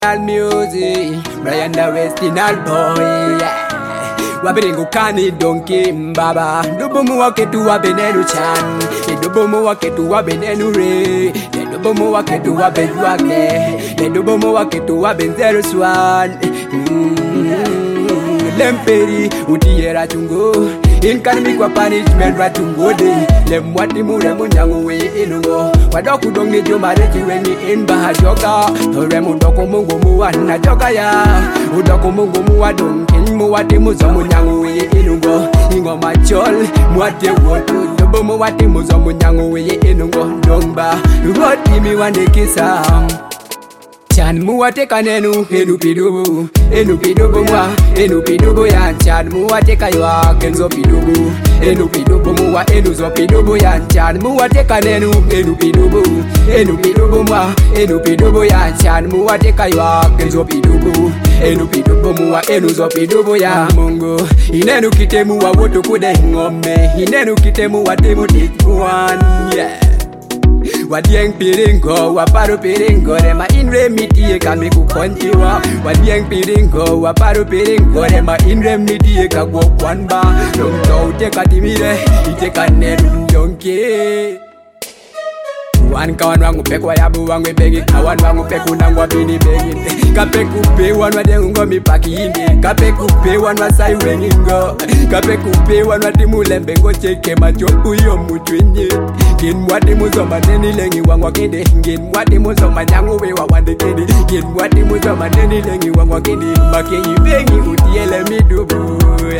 Music, Brian the Westinal boy, yeah. Wabiringu kani donkey mbaba. Dubumu waketu wabenenu chan. Dubumu waketu wabenenu re. Dubumu waketu wabenwake. Dubumu waketu wabenzeru swan. Lemperi utiera chungo. Inkanimi kwa punishment ratungode. Lemwati mure munyangu we inungo. Wadoku dongi jomare chiwengi inbaha joka. Remu doko mungu muwa na joka ya. Udoko mungu muwa dongi muwati muzo munyangu we inungo. Ingo machol muwati wotu. Dobo muwati muzo munyangu we inungo. Dongba roti mi wande kisa. Chan muwate kanenu enupidubu enupidubu mwa enupidubu ya chan muwate kaywa kenzo pidubu enupidubu mwa enuzo pidubu ya chan muwate kanenu enupidubu enupidubu mwa enupidubu ya chan muwate kaywa kenzo pidubu enupidubu mwa enuzo pidubu ya Mungu inenu kitemu wa woto kude ngome inenu kitemu wa demu dikwan yeah. Wadieng piringo, waparu piringo, rema inre mitie kami kukontiwa. Wadieng piringo, waparu piringo, rema inre mitie kagwo kwanba. Longto uteka timire, iteka neru yonke. Wan kawan wangu peku wayabu wangu begi. Kawan wangu peku nangwa bini begi. Kapeku pe wan wadengo mipaki indi. Kapeku pe wan wasai weningo. Kapeku pe wan wadimulembe ngo cheke machoku yo mutwenye. Gin wadi muzoma neni lengi wangwa kende. Gin wadi muzoma nyangu wewa wande kende. Gin wadi muzoma neni lengi wangwa kende. Make ibengi utiele midubu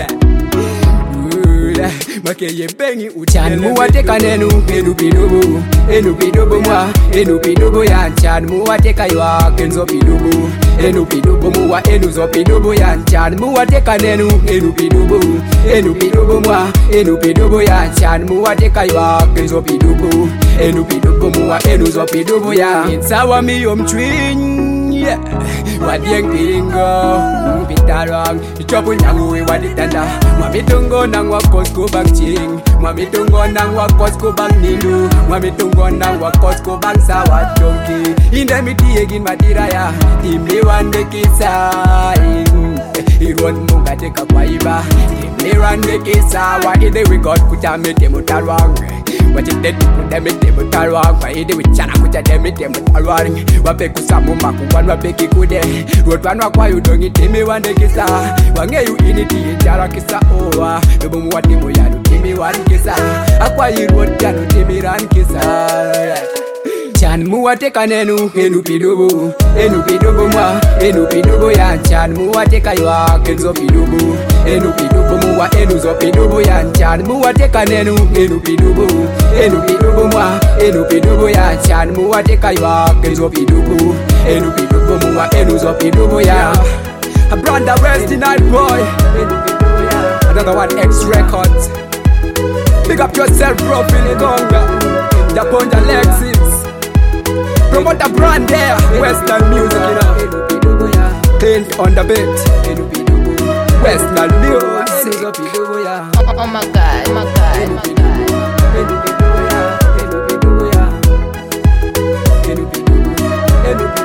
Makeye bengi uchan muwate kanenu enupidubu enupidubu mwa enupidubu ya chan muwate kaywa kenzo pidubu enupidubu mwa enuzo pidubu ya chan muwate kanenu enupidubu enupidubu mwa enupidubu ya chan muwate kaywa kenzo pidubu enupidubu mwa enuzo pidubu ya insawa miyo mchwin yeah. Wadieng piringo pitarang ichopu nyangu we waditanda Mamitungo nangwa kosko bang ching Mamitungo nangwa kosko bang nindu Mamitungo nangwa kosko bang sawa donki Inde miti egin madiraya Timli wande kisa Iron munga teka kwa iba Timli wande kisa Wa ide we got kutamete mutarwang Wachite kudemete mutarwang Wa ide we chana kuchademete mutarwang Wape kusamu makuwan wape kikude Rotwanwa kwa yudongi timi wande kisa Wangeyu initi jara kisa owa Dubumu wati moyanu timi wan kisa Akwa yirwotanu timi ran kisa Chan muwate kanenu enupidubu enupidubu mwa enupidubu ya chan muwate kaywa kenzo pidubu enupidubu mwa enuzo pidubu ya chan muwate kanenu enupidubu enupidubu mwa enupidubu ya chan muwate kaywa kenzo pidubu enupidubu mwa enuzo pidubu ya A brand the Westinal boy Another one X Records Big up yourself bro, feel it hunger Japonja Lexis Promote the brand there, Western music, you know. Clean on the beat, Western music. Oh my God, oh my God.